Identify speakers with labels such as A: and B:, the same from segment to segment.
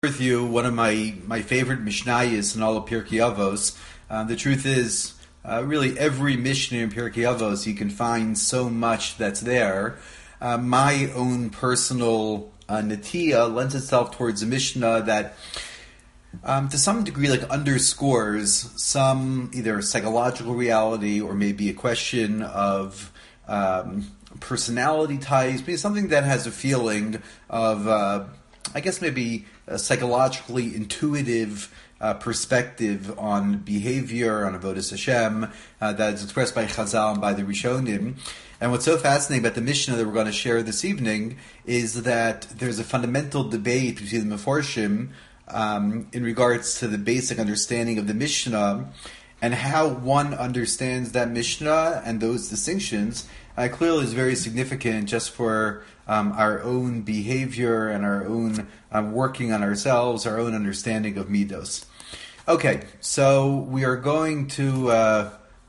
A: With you, one of my favorite Mishnayos in all of Pirkei Avos. The truth is, really every Mishnah in Pirkei Avos, you can find so much that's there. My own personal netiya lends itself towards a Mishnah that, to some degree, underscores some either psychological reality or maybe a question of personality types, maybe something that has a feeling of maybe a psychologically intuitive perspective on behavior, on Avodas Hashem, that is expressed by Chazal and by the Rishonim. And what's so fascinating about the Mishnah that we're going to share this evening is that there's a fundamental debate between the Meforshim in regards to the basic understanding of the Mishnah and how one understands that Mishnah and those distinctions. Clearly is very significant just for our own behavior and our own working on ourselves, our own understanding of midos. Okay, so we are going to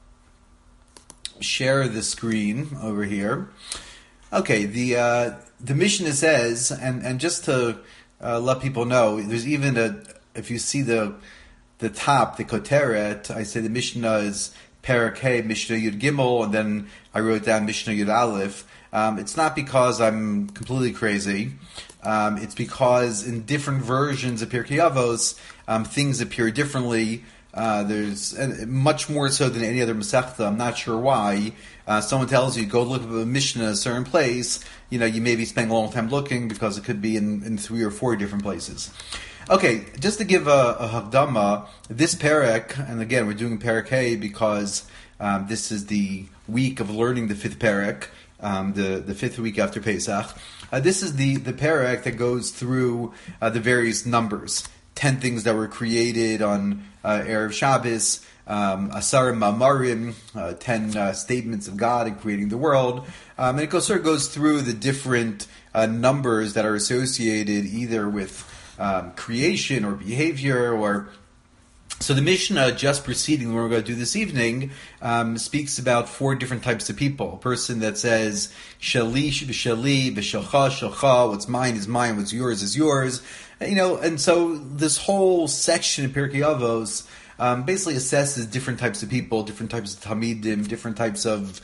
A: share the screen over here. Okay, the Mishnah says, and just to let people know, there's even if you see the top, the koteret, I say the Mishnah is Perek Hey, Mishnah Yud Gimel, and then I wrote down Mishnah Yud Aleph. It's not because I'm completely crazy. It's because in different versions of Pirkei Avos, things appear differently. There's much more so than any other Masechta. I'm not sure why. Someone tells you, go look at a Mishnah in a certain place. You may be spending a long time looking because it could be in 3 or 4 different places. Okay, just to give a Hakdama, this Perek, and again, we're doing Perek Hey because this is the week of learning the 5th Perek, the 5th week after Pesach. This is the Perek that goes through the various numbers. 10 things that were created on Erev Shabbos, Asar Ma'amarim, 10 statements of God in creating the world. And it goes through the different numbers that are associated either with creation or behavior, or so the Mishnah just preceding what we're going to do this evening speaks about 4 different types of people. A person that says shali v'shali v'shalcha shalcha, what's mine is mine, what's yours is yours. And so this whole section in Pirkei Avos basically assesses different types of people, different types of Talmidim, different types of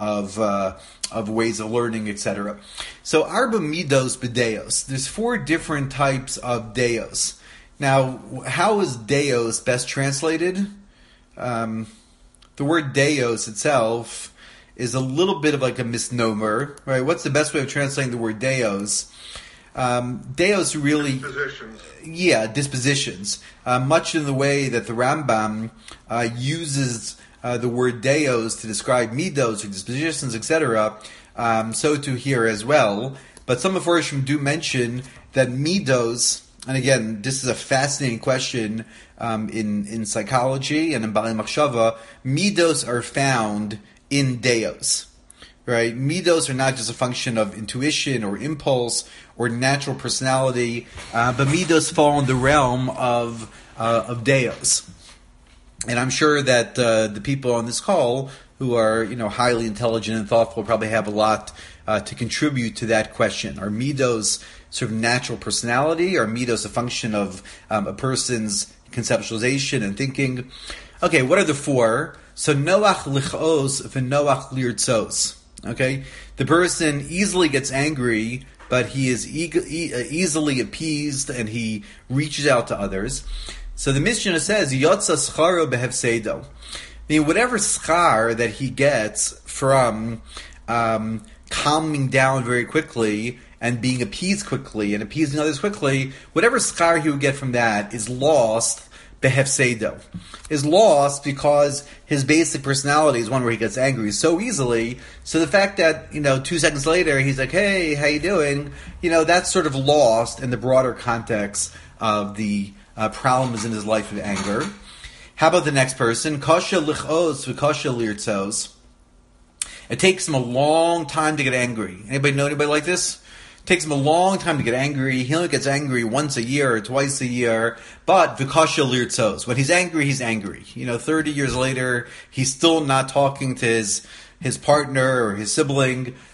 A: ways of learning, etc. So Arba Midos B'Deos. There's 4 different types of Deos. Now, how is Deos best translated? The word Deos itself is a little bit of like a misnomer, right? What's the best way of translating the word Deos? Deos really...
B: Dispositions.
A: Yeah, dispositions. Much in the way that the Rambam uses the word Deos to describe midos or dispositions, etc., so too here as well. But some of Meforshim do mention that midos, and again, this is a fascinating question in psychology and in Balei Machshava, midos are found in Deos. Right? Midos are not just a function of intuition or impulse or natural personality, but midos fall in the realm of Deos. And I'm sure that the people on this call who are highly intelligent and thoughtful probably have a lot to contribute to that question. Are midos sort of natural personality, or midos a function of a person's conceptualization and thinking? Okay, what are the 4? So Noach lichos v'Noach lirtzos. Okay, the person easily gets angry, but he is easily appeased, and he reaches out to others. So the Mishnah says, Yotza scharo behefsedo. Whatever schar that he gets from calming down very quickly and being appeased quickly and appeasing others quickly, whatever schar he would get from that is lost behefsedo. Is lost because his basic personality is one where he gets angry so easily. So the fact that 2 seconds later he's like, "Hey, how you doing?" That's sort of lost in the broader context of the problems in his life of anger. How about the next person? Kasha lichos v'kasha lirtzos. It takes him a long time to get angry. Anybody know anybody like this? It takes him a long time to get angry. He only gets angry once a year or twice a year. But v'kasha lirtzos. When he's angry, he's angry. 30 years later, he's still not talking to his partner or his sibling.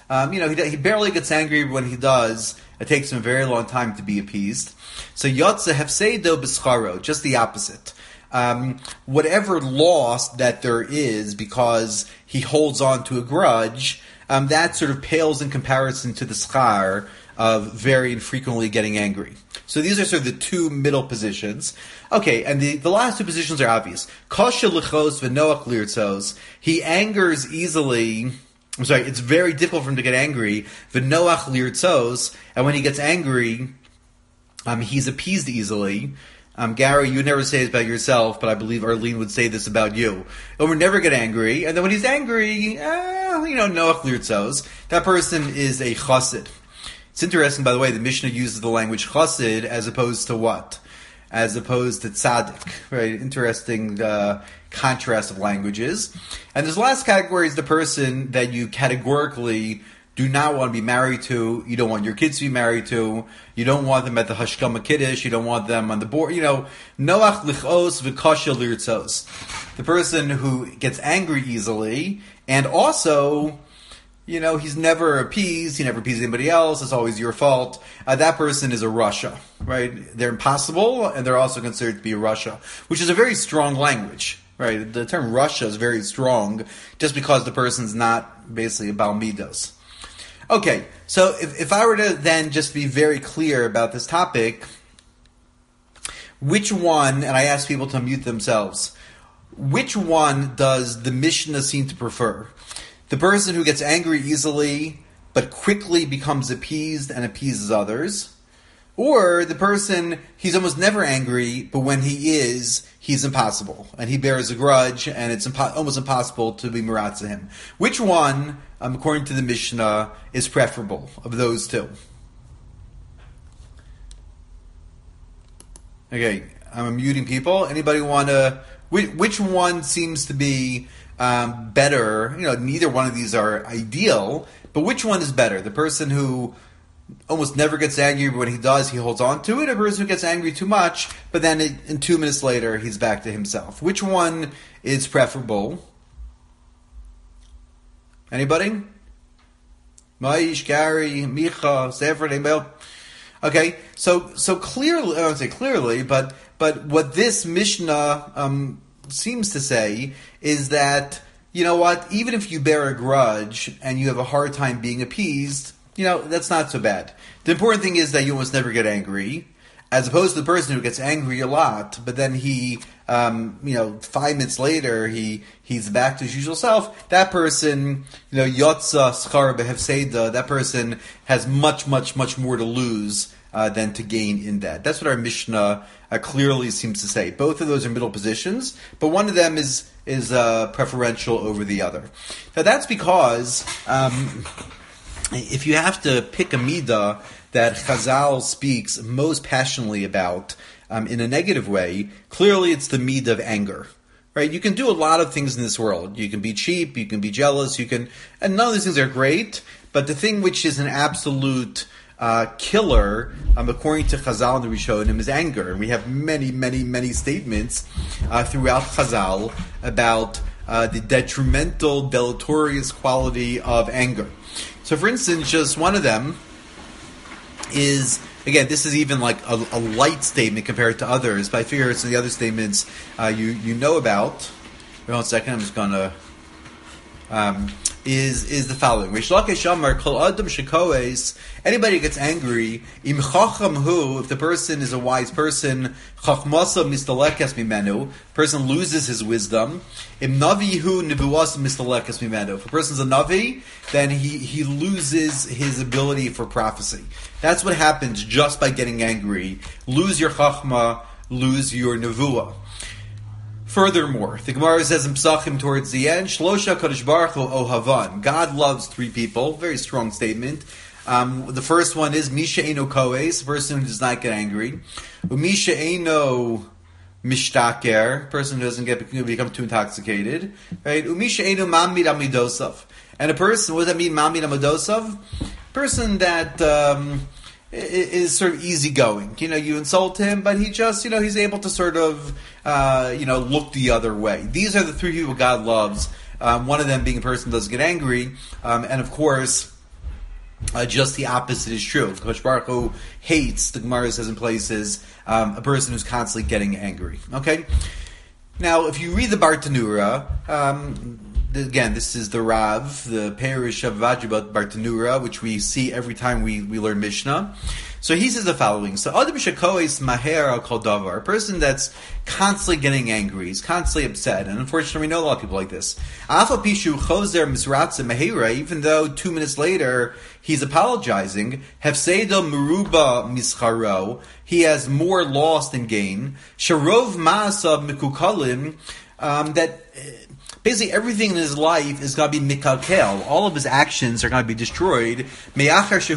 A: He barely gets angry when he does. It takes him a very long time to be appeased. So Yotze Hefseido B'scharo, just the opposite. Whatever loss that there is because he holds on to a grudge, that sort of pales in comparison to the schar of very infrequently getting angry. So these are sort of the two middle positions. Okay, and the last two positions are obvious. Kosha lichos v'noach lirtzos. He angers easily. I'm sorry, it's very difficult for him to get angry. V'noach lirtzos. And when he gets angry, he's appeased easily. Gary, you never say this about yourself, but I believe Arlene would say this about you. He'll never get angry, and then when he's angry, noach lirtzos. That person is a chassid. It's interesting, by the way, the Mishnah uses the language chassid as opposed to what? As opposed to tzaddik, right? Interesting contrast of languages. And this last category is the person that you categorically do not want to be married to. You don't want your kids to be married to. You don't want them at the Hashkama Kiddush. You don't want them on the board. Noach lichos v'kasha lirtzos. The person who gets angry easily, and also, he's never appeased. He never appeased anybody else. It's always your fault. That person is a rasha, right? They're impossible, and they're also considered to be a rasha, which is a very strong language, right? The term rasha is very strong, just because the person's not basically a Baal Midos. Okay, so if I were to then just be very clear about this topic, which one, and I ask people to mute themselves, which one does the Mishnah seem to prefer? The person who gets angry easily, but quickly becomes appeased and appeases others? Or the person, he's almost never angry, but when he is, he's impossible. And he bears a grudge, and it's almost impossible to be meratza him. Which one, according to the Mishnah, is preferable of those two? Okay, I'm muting people. Anybody want to... Which one seems to be better? Neither one of these are ideal, but which one is better? The person who almost never gets angry, but when he does, he holds on to it. A person who gets angry too much, but then in 2 minutes later, he's back to himself. Which one is preferable? Anybody? Maish, Gary, Micha, Sefer, Emil. Okay, so clearly, I don't say clearly, but what this Mishnah seems to say is that, even if you bear a grudge and you have a hard time being appeased, that's not so bad. The important thing is that you almost never get angry, as opposed to the person who gets angry a lot, but then he, 5 minutes later, he's back to his usual self. That person, yotza schar behefseda, that person has much, much, much more to lose than to gain in that. That's what our Mishnah clearly seems to say. Both of those are middle positions, but one of them is preferential over the other. Now that's because if you have to pick a midah that Chazal speaks most passionately about in a negative way, clearly it's the midah of anger. Right? You can do a lot of things in this world. You can be cheap, you can be jealous, and none of these things are great, but the thing which is an absolute killer, according to Chazal and the Rishonim, is anger. And we have many, many, many statements throughout Chazal about the detrimental, deleterious quality of anger. So, for instance, just one of them is, again, this is even like a light statement compared to others, but I figure it's in the other statements you know about. Wait 1 second, I'm just going to... is the following. Rish Lakish Amar Kol Adam Shekoes. Anybody who gets angry, Im Chacham Hu, if the person is a wise person, Chachmasa Mistalekes Mimenu, person loses his wisdom. Im Navi Hu Nibuas Mistalekes Mimenu. If a person's a Navi, then he loses his ability for prophecy. That's what happens just by getting angry. Lose your Chachma, lose your Nevuah. Furthermore, the Gemara says in Psachim towards the end, Shlosha Kadosh Baruch Hu Ohavan. God loves 3 people. Very strong statement. The first one is Misha Eino Koes, the person who does not get angry. Misha Eino Mishtaker, person who doesn't become too intoxicated. Right? Misha Eino Mamid Amidosav. And a person, what does that mean, Mamid Amidosav? Person that is sort of easygoing. You insult him, but he just, he's able to sort of, look the other way. These are the 3 people God loves. One of them being a person who doesn't get angry. And of course, just the opposite is true. Kosh Baruch Hu hates, the Gemara says in places, a person who's constantly getting angry. Okay? Now, if you read the Bartanura, again, this is the Rav, the parish of Vajibat Bartanura, which we see every time we learn Mishnah. So he says the following. So, Adam Shekois Maher al Kol Davar, a person that's constantly getting angry, he's constantly upset, and unfortunately we know a lot of people like this. Afa Pishu Choser Mizratza Mehera, even though 2 minutes later he's apologizing, Hefseido Meruba Mischaro, he has more loss than gain. Sharov Ma'asav Mikukalim, that basically everything in his life is going to be mikalkel. All of his actions are going to be destroyed. That's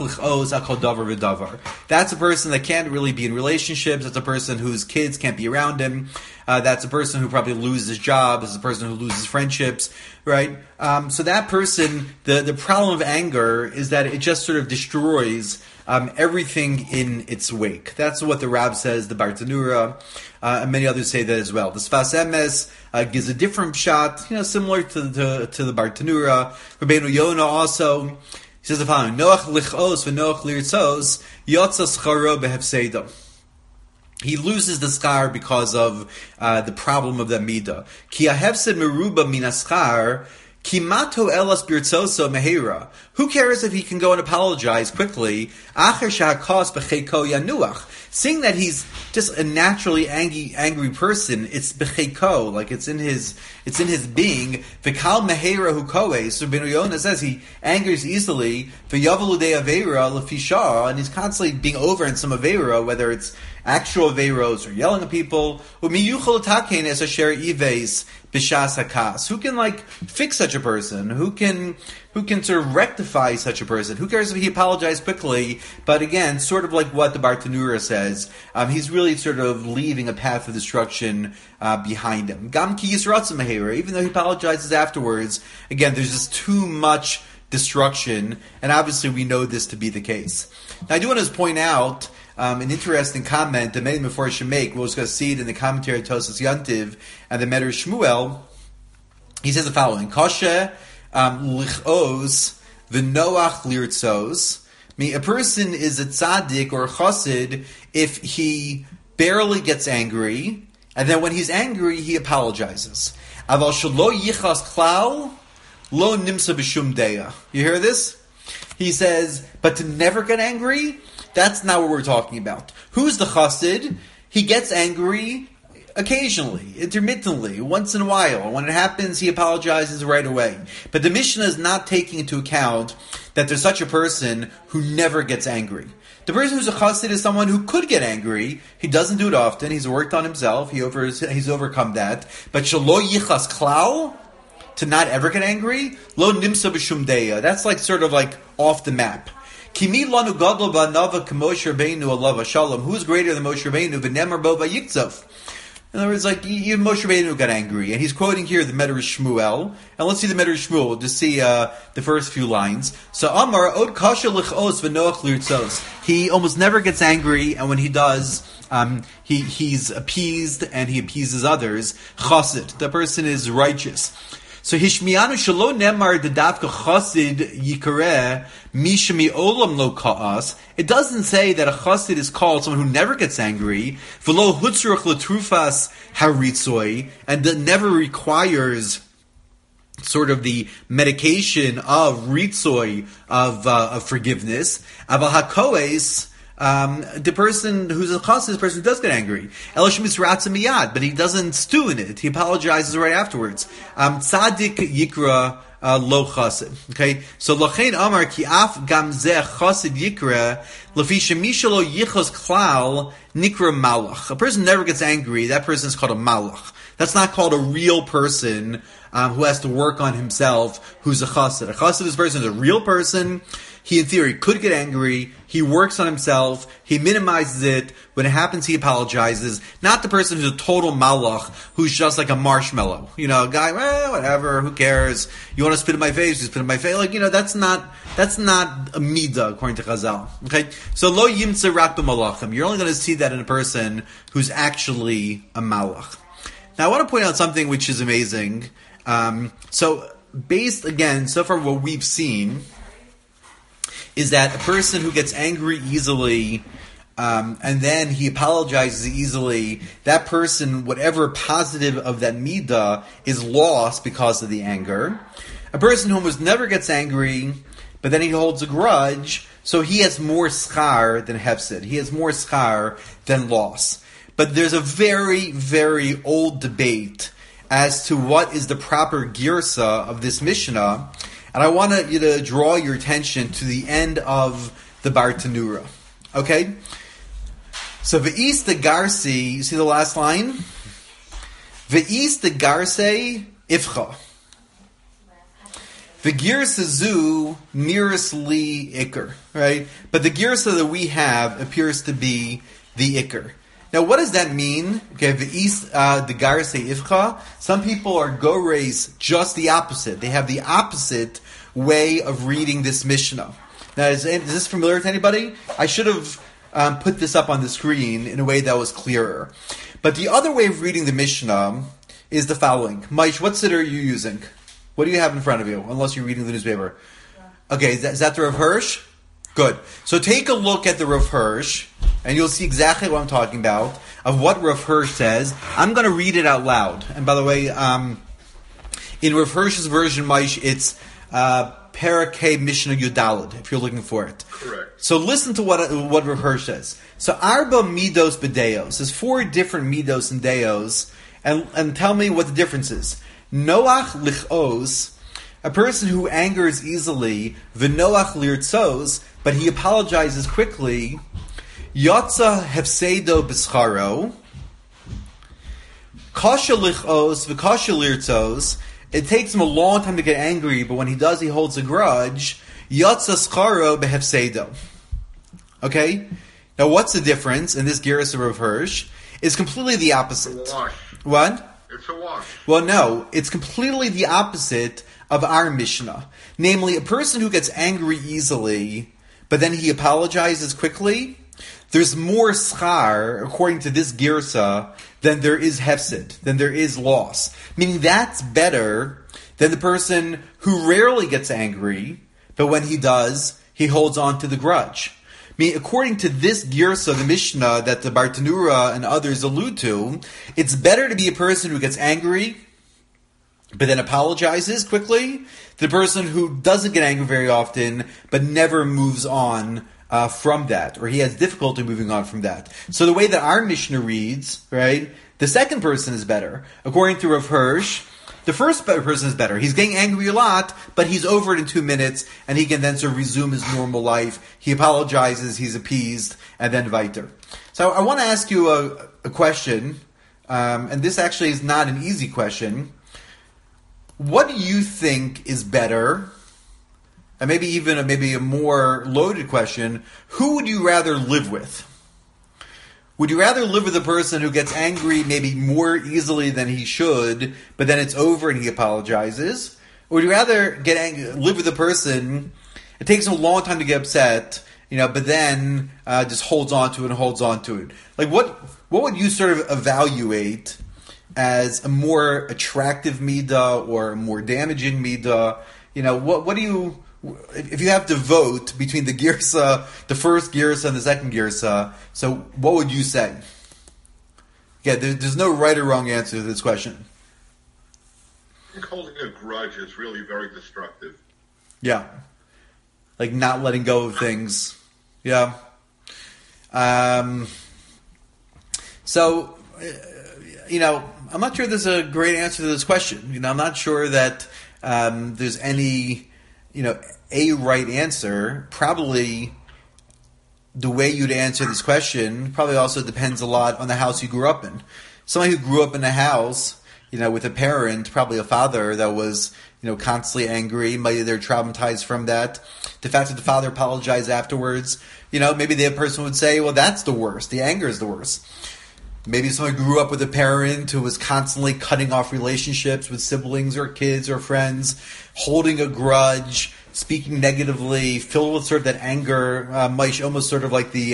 A: a person that can't really be in relationships. That's a person whose kids can't be around him. That's a person who probably loses his job. That's a person who loses friendships, right? So that person, the problem of anger is that it just sort of destroys everything in its wake. That's what the Rab says, the Bartanura, and many others say that as well. The Sfas Emes gives a different shot, similar to the Bartanura. Rabbeinu Yonah also, he says the following: Noach lichos v'noach lirtzos yotza scharo behefseido. He loses the schar because of the problem of the midah. Ki ahefsed meruba min haschar. Kimato elas birtzoso mehera. Who cares if he can go and apologize quickly? Acher shahakos b'cheiko yanuach. Seeing that he's just a naturally angry person, it's b'cheiko, like it's in his being. V'kal mehera hu koes. So Ben Yonah says he angers easily. V'yavalu de avera lefisha, and he's constantly being over in some avera, whether it's actual averos or yelling at people. U'miyuchol takein es asher ives b'shas hakas. Who can fix such a person? Who can sort of rectify such a person? Who cares if he apologized quickly? But again, sort of like what the Bartanura says, he's really sort of leaving a path of destruction behind him. Gam ki yisratza mehera, even though he apologizes afterwards, again, there's just too much destruction, and obviously we know this to be the case. Now, I do want to point out an interesting comment that many Meforshim make. We're going to see it in the commentary of Tosas Yantiv and the Medrash Shmuel. He says the following: Koshe lichos v'noach lirtzos. A person is a tzaddik or a chassid if he barely gets angry, and then when he's angry, he apologizes. Aval shelo yichas klal lo nimsa b'shum deya. You hear this? He says, but to never get angry, that's not what we're talking about. Who's the chassid? He gets angry occasionally, intermittently, once in a while. When it happens, he apologizes right away. But the Mishnah is not taking into account that there's such a person who never gets angry. The person who's a chassid is someone who could get angry. He doesn't do it often. He's worked on himself. He's overcome that. But shelo yichas klal, to not ever get angry, lo nimsa b'shum deya. That's sort of off the map. Kimi lanu gadol ba'nava k'Moshe Rabbeinu alav hashalom. Who's greater than Moshe Rabbeinu? V'nemar bo v'yiktzov. In other words, even Moshe Rabbeinu got angry, and he's quoting here the Medrash Shmuel. And let's see the Medrash Shmuel. We'll just see the first few lines. So Amar od kasha lichos v'noach lirtzos. He almost never gets angry, and when he does, he's appeased and he appeases others. Chassid, the person is righteous. So Hishmianu shelo nemar dedavka chassid yikareh mishami olam lo kaas. It doesn't say that a chassid is called someone who never gets angry. V'lo hutzruch letrufas haritzoi, and that never requires sort of the medication of ritzoi of forgiveness. Aval hakoes. The person who's a chassid is the person who does get angry. Elosh misratza miyad, but he doesn't stew in it. He apologizes right afterwards. Tzadik yikra lo chassid. Okay, so lachein amar ki af gam zeh chassid yikra lefi shemishalo yichos klal nikra malach. A person never gets angry. That person is called a malach. That's not called a real person who has to work on himself, who's a chassid. A chassid is a person who's a real person. He, in theory, could get angry. He works on himself. He minimizes it. When it happens, he apologizes. Not the person who's a total malach, who's just like a marshmallow. A guy, whatever, who cares? You want to spit in my face? You spit in my face. That's not a midah, according to Chazal. Okay? So, lo yimtze rak b'malachim. You're only going to see that in a person who's actually a malach. Now, I want to point out something which is amazing. So far what we've seen is that a person who gets angry easily, and then he apologizes easily, that person, whatever positive of that midah, is lost because of the anger. A person who almost never gets angry, but then he holds a grudge, so he has more schar than hefsid. He has more schar than loss. But there's a very, very old debate as to what is the proper girsa of this Mishnah, and I want you to draw your attention to the end of the Bartanura. Okay? So Ve'is de Garsi, you see the last line? Ve'is de Garse Ifcha. The girsa zu nearest li ikr, right? But the girsa that we have appears to be the ikr. Now, what does that mean? Okay, Ve'is de Garse Ifcha. Some people are go-rays just the opposite. They have the opposite way of reading this Mishnah. Now, is this familiar to anybody? I should have put this up on the screen in a way that was clearer. But the other way of reading the Mishnah is the following. Maish, what siddur are you using? What do you have in front of you, unless you're reading the newspaper? Okay, is that the Rav Hirsch? Good. So take a look at the Rav Hirsch, and you'll see exactly what I'm talking about, of what Rav Hirsch says. I'm going to read it out loud. And by the way, in Rav Hirsch's version, Maish, it's Parakeh Mishnah Yudalid, if you're looking for it.
B: Correct.
A: So listen to what Rav Hirsch says. So Arba Midos Bedeos. There's 4 different Midos and Deos, and tell me what the difference is. Noach lichos, a person who angers easily, v'noach lirtzos, but he apologizes quickly. Yotza hefsedo b'scharo, kasha lichos v'kasha lirtzos. It takes him a long time to get angry, but when he does, he holds a grudge. Yotza scharo behefsedo. Okay? Now, what's the difference in this Geras of Rav Hirsch? It's completely the opposite. What?
B: It's a wash.
A: Well, no. It's completely the opposite of our Mishnah. Namely, a person who gets angry easily, but then he apologizes quickly, there's more schar, according to this girsa, than there is hefsid, than there is loss. Meaning that's better than the person who rarely gets angry, but when he does, he holds on to the grudge. I mean, according to this girsa, the Mishnah that the Bartanura and others allude to, it's better to be a person who gets angry, but then apologizes quickly, than the person who doesn't get angry very often, but never moves on from that, or he has difficulty moving on from that. So the way that our Mishnah reads, right, the second person is better. According to Rav Hirsch, the first person is better. He's getting angry a lot, but he's over it in 2 minutes, and he can then sort of resume his normal life. He apologizes, he's appeased, and then weiter. So I want to ask you a question, and this actually is not an easy question. What do you think is better? And maybe even a more loaded question, who would you rather live with? Would you rather live with a person who gets angry maybe more easily than he should, but then it's over and he apologizes? Or would you rather live with a person, it takes him a long time to get upset, but then just holds on to it? Like what would you sort of evaluate as a more attractive midah or a more damaging midah? What do you... If you have to vote between the girsa, the first girsa and the second girsa, so what would you say? Yeah, there's no right or wrong answer to this question.
B: I think holding a grudge is really very destructive.
A: Yeah. Like not letting go of things. Yeah. So, I'm not sure there's a great answer to this question. I'm not sure that there's any... a right answer. Probably the way you'd answer this question probably also depends a lot on the house you grew up in. Somebody who grew up in a house, with a parent, probably a father that was, constantly angry, maybe they're traumatized from that. The fact that the father apologized afterwards, maybe the person would say, well, that's the worst. The anger is the worst. Maybe someone grew up with a parent who was constantly cutting off relationships with siblings or kids or friends, holding a grudge, speaking negatively, filled with sort of that anger, almost sort of like the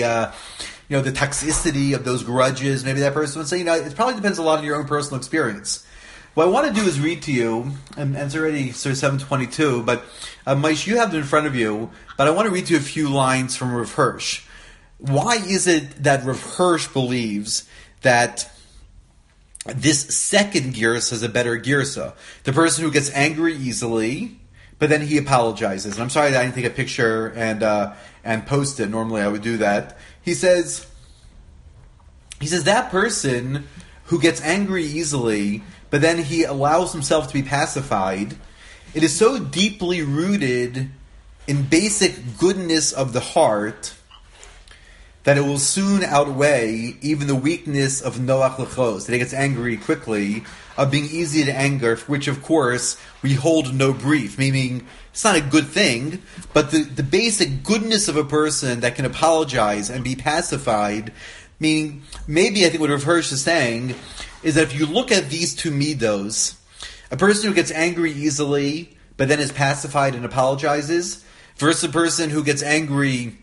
A: toxicity of those grudges. Maybe that person would say, it probably depends a lot on your own personal experience. What I want to do is read to you, and it's already sort of 7:22, but Maish, you have it in front of you, but I want to read to you a few lines from Rav Hirsch. Why is it that Rav Hirsch believes that this second girsa is a better girsa? The person who gets angry easily, but then he apologizes. And I'm sorry that I didn't take a picture and post it. Normally I would do that. He says that person who gets angry easily, but then he allows himself to be pacified, it is so deeply rooted in basic goodness of the heart that it will soon outweigh even the weakness of Noach Lechos, that he gets angry quickly, of being easy to anger, for which, of course, we hold no brief, meaning it's not a good thing, but the basic goodness of a person that can apologize and be pacified, meaning, maybe I think what Rav Hirsch is saying is that if you look at these two midos, a person who gets angry easily, but then is pacified and apologizes, versus a person who gets angry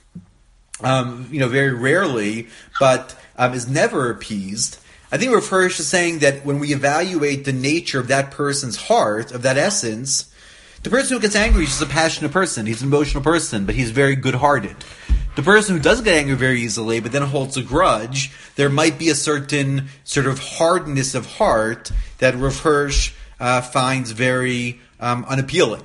A: very rarely, but is never appeased. I think Rav Hirsch is saying that when we evaluate the nature of that person's heart, of that essence, the person who gets angry is just a passionate person. He's an emotional person, but he's very good-hearted. The person who doesn't get angry very easily, but then holds a grudge, there might be a certain sort of hardness of heart that Rav Hirsch finds very unappealing.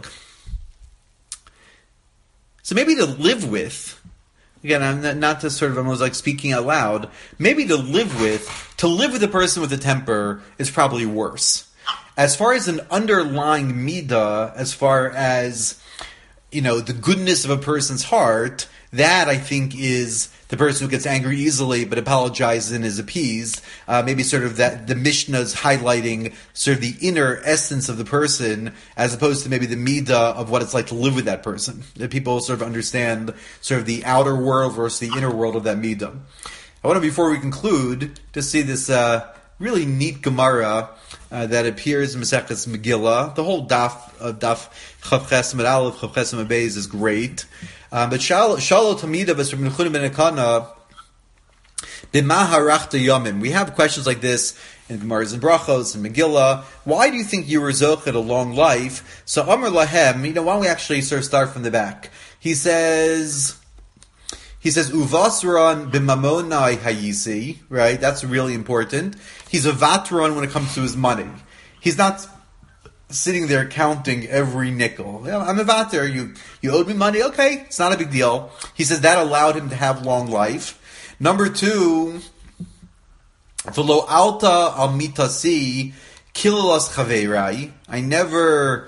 A: So maybe to live with, again, I'm not to sort of almost like speaking out loud, maybe to live with a person with a temper is probably worse. As far as an underlying midah, as far as, the goodness of a person's heart, that I think is the person who gets angry easily but apologizes and is appeased. Maybe sort of that the Mishnah is highlighting sort of the inner essence of the person as opposed to maybe the midah of what it's like to live with that person. That people sort of understand sort of the outer world versus the inner world of that midah. I want to, before we conclude, to see this really neat Gemara that appears in Maseches Megillah. The whole daf Chav Ches Amud Aleph, Chav Ches Amud Beis is great. But Shalo Tamida B'Srab Nechunim Ben Akana B'ma Harachta Yomim. We have questions like this in Gemaras and Brachos and Megillah. Why do you think you were zochet a long life? So Amar Lahem, why don't we actually sort of start from the back? He says Uvasran b'mamonai hayisi, right? That's really important. He's a vatron when it comes to his money. He's not sitting there counting every nickel. I'm a vater. You owed me money. Okay, it's not a big deal. He says that allowed him to have long life. Number two, v'lo alta al mitasi kilalas chaveirai. I never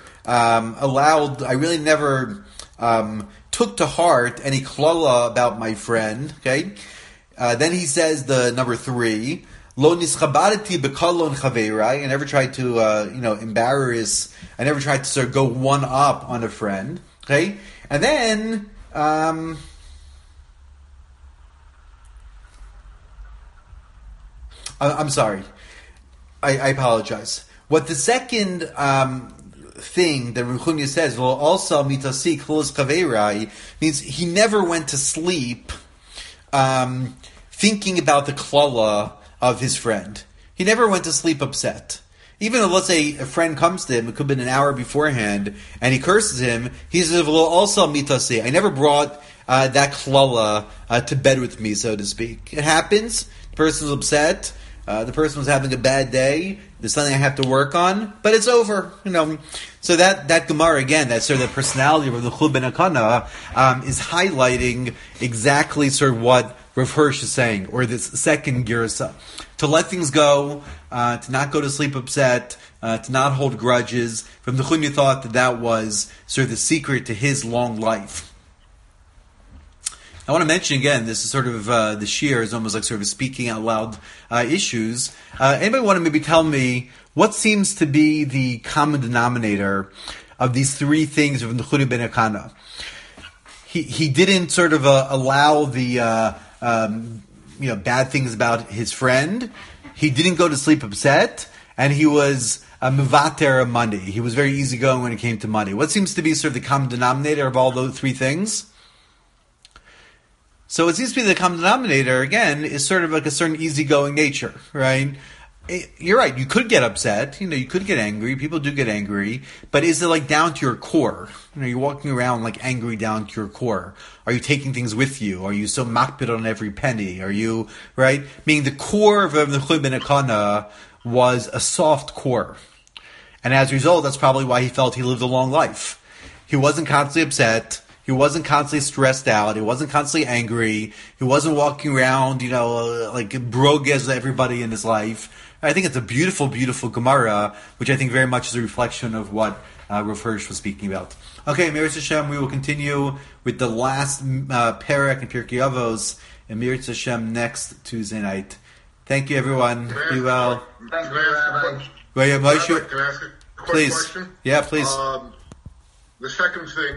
A: took to heart any klala about my friend. Okay. Then he says the number three, lo nischabadati bekalon chaveirai. I never tried to embarrass. I never tried to sort of go one up on a friend. Okay. And then I'm sorry. I apologize. What the second thing that Ruchunya says, well, also mitasi klos kaveirai, means he never went to sleep thinking about the klala of his friend. He never went to sleep upset. Even if, let's say, a friend comes to him, it could have been an hour beforehand, and he curses him, he says, well, also mitasi. I never brought that klala to bed with me, so to speak. It happens. The person was upset. The person was having a bad day. There's something I have to work on, but it's over. So that Gemara again, that sort of the personality of the Chub Ben Akana is highlighting exactly sort of what Rav Hirsch is saying, or this second girsa, to let things go, to not go to sleep upset, to not hold grudges. From the Chunya thought that was sort of the secret to his long life. I want to mention again, this is sort of the shir is almost like sort of speaking out loud issues. Anybody want to maybe tell me what seems to be the common denominator of these three things of Nechunya Ben Akana? He didn't sort of allow the bad things about his friend. He didn't go to sleep upset, and he was mevater money. He was very easygoing when it came to money. What seems to be sort of the common denominator of all those three things? So it seems to be the common denominator, again, is sort of like a certain easygoing nature, right? You're right. You could get upset. You could get angry. People do get angry. But is it like down to your core? You're walking around like angry down to your core. Are you taking things with you? Are you so makpid on every penny? Are you, right? Meaning the core of Rav Nachum ben Elkanah was a soft core. And as a result, that's probably why he felt he lived a long life. He wasn't constantly upset. He wasn't constantly stressed out. He wasn't constantly angry. He wasn't walking around, like brogues everybody in his life. I think it's a beautiful, beautiful Gemara, which I think very much is a reflection of what Rav Hirsch was speaking about. Okay, Meretz Hashem, we will continue with the last Perek in Pirkei Avos and Meretz Hashem next Tuesday night. Thank you, everyone. Be well.
B: Thank you, Rabbi.
A: Well, yeah,
B: Can I ask a quick
A: please.
B: question?
A: Yeah, please.
B: The second thing